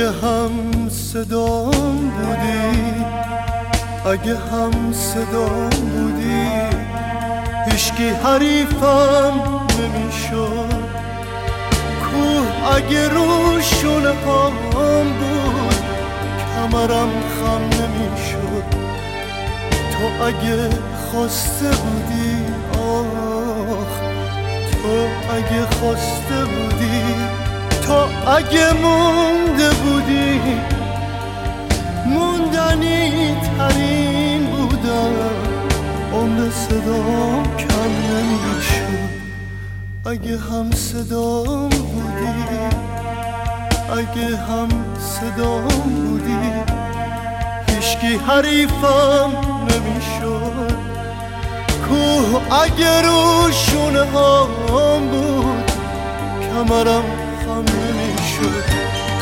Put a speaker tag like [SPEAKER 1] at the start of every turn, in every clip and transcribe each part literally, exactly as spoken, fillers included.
[SPEAKER 1] اگه هم صدام بودی، اگه هم صدام بودی، هیچکی حریفم نمیشد. کوه اگه رو شونه هام بود، کمرم خم نمیشد. تو اگه خواسته بودی، آخ تو اگه خواسته بودی، تو اگه مونده بودی، موندنی ترین بودم. عمر صدام کم نمیشد. اگه هم صدام بودی، اگه هم صدام بودی، هیچکی حریفم نمیشد. کوه اگه رو شونه هام بود، کمرم خم نمیشد.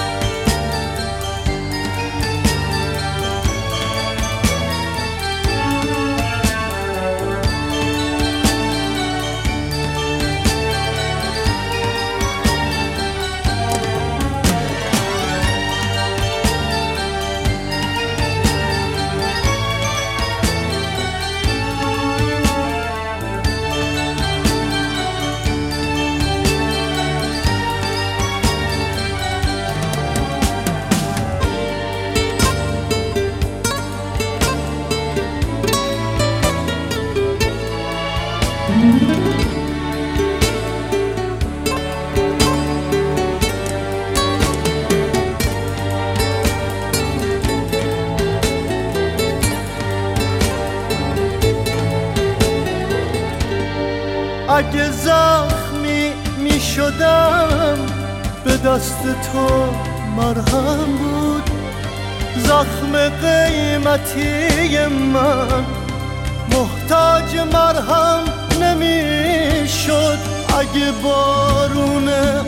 [SPEAKER 1] اگه زخمی می شدم، به دست تو مرهم بود. زخم قیمتی من محتاج مرهم نمی شد. اگه بارون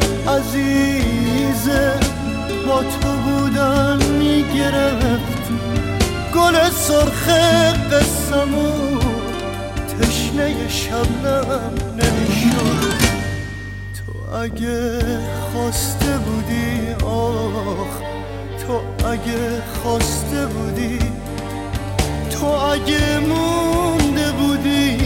[SPEAKER 1] عزیز با تو بودن می گرفت، گل سرخ قسمو تشنه شبنم نمیشد. تو اگه خواسته بودی، آخ تو اگه خواسته بودی، تو اگه مونده بودی،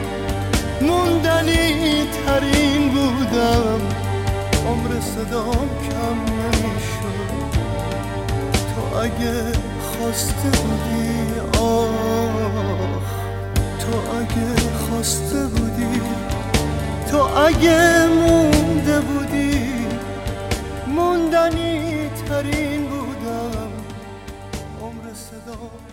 [SPEAKER 1] موندنی ترین بودم. عمر صدام کم نمیشد. تو اگه خواسته بودی، آخ تو اگه خواسته بودی، تو اگه مونده بودی، موندنی ترین بودم. عمر صدا